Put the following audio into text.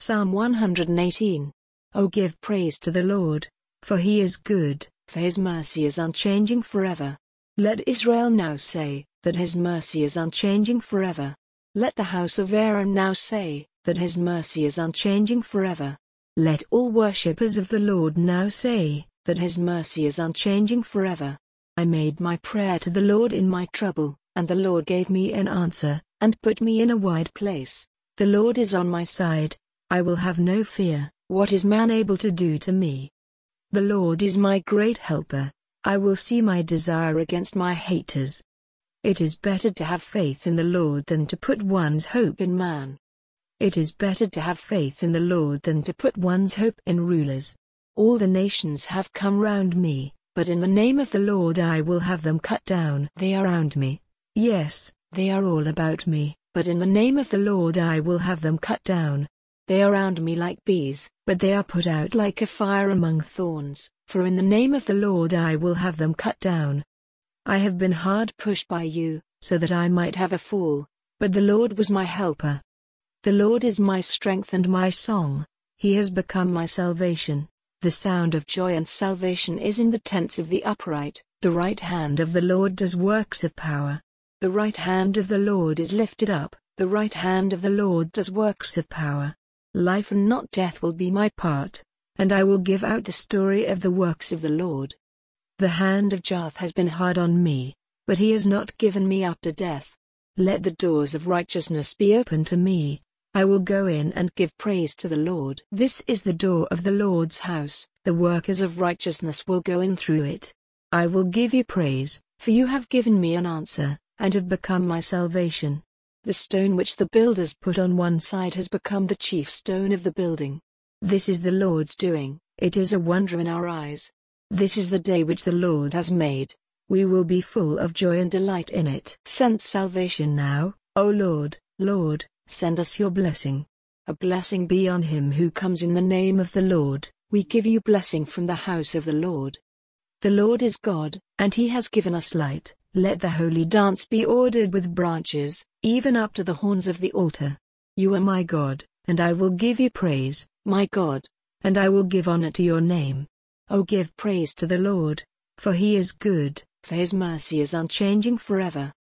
Psalm 118. O give praise to the Lord, for he is good, for his mercy is unchanging forever. Let Israel now say, that his mercy is unchanging forever. Let the house of Aaron now say, that his mercy is unchanging forever. Let all worshippers of the Lord now say, that his mercy is unchanging forever. I made my prayer to the Lord in my trouble, and the Lord gave me an answer, and put me in a wide place. The Lord is on my side, I will have no fear. What is man able to do to me? The Lord is my great helper, I will see my desire against my haters. It is better to have faith in the Lord than to put one's hope in man. It is better to have faith in the Lord than to put one's hope in rulers. All the nations have come round me, but in the name of the Lord I will have them cut down. They are round me. Yes, they are all about me, but in the name of the Lord I will have them cut down. They are round me like bees, but they are put out like a fire among thorns, for in the name of the Lord I will have them cut down. I have been hard pushed by you, so that I might have a fall, but the Lord was my helper. The Lord is my strength and my song, he has become my salvation. The sound of joy and salvation is in the tents of the upright. The right hand of the Lord does works of power. The right hand of the Lord is lifted up, the right hand of the Lord does works of power. Life and not death will be my part, and I will give out the story of the works of the Lord. The hand of Jah has been hard on me, but he has not given me up to death. Let the doors of righteousness be open to me, I will go in and give praise to the Lord. This is the door of the Lord's house, the workers of righteousness will go in through it. I will give you praise, for you have given me an answer, and have become my salvation. The stone which the builders put on one side has become the chief stone of the building. This is the Lord's doing, it is a wonder in our eyes. This is the day which the Lord has made, we will be full of joy and delight in it. Send salvation now, O Lord, Lord, send us your blessing. A blessing be on him who comes in the name of the Lord, we give you blessing from the house of the Lord. The Lord is God, and he has given us light. Let the holy dance be ordered with branches, even up to the horns of the altar. You are my God, and I will give you praise, my God, and I will give honor to your name. O give praise to the Lord, for he is good, for his mercy is unchanging forever.